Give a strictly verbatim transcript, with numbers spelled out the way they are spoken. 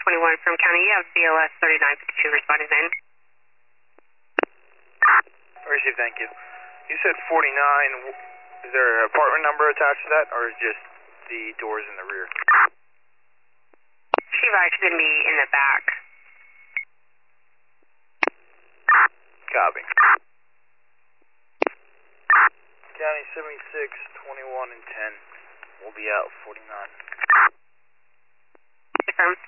twenty-one from County. You have B L S thirty-nine fifty-two responding in. Receive, thank you. You said forty-nine. Is there an apartment number attached to that, or is just the doors in the rear? She's actually going to be in the back. Copy. County seventy-six, twenty-one, and ten. We'll be out forty-nine. Confirmed.